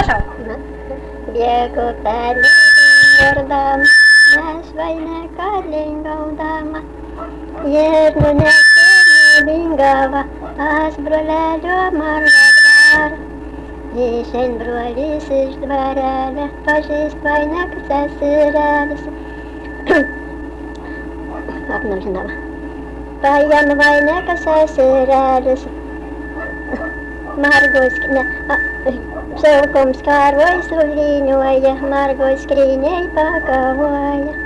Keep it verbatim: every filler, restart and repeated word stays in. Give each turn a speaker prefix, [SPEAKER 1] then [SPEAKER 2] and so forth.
[SPEAKER 1] pašau.
[SPEAKER 2] Biegu pēļi jordama, mēs vainēkā lingaudama. Jērnu nekēni lingava, asbrolēļo margadāra. Jīšen broļīs iždvarēļa, pažīst vainēkas esirēlis. Apnamšanām. Pājam vainēkas esirēlis. Margojas, ne, saukums kārojas uļīņoja, Margojas krīņei pakavoja.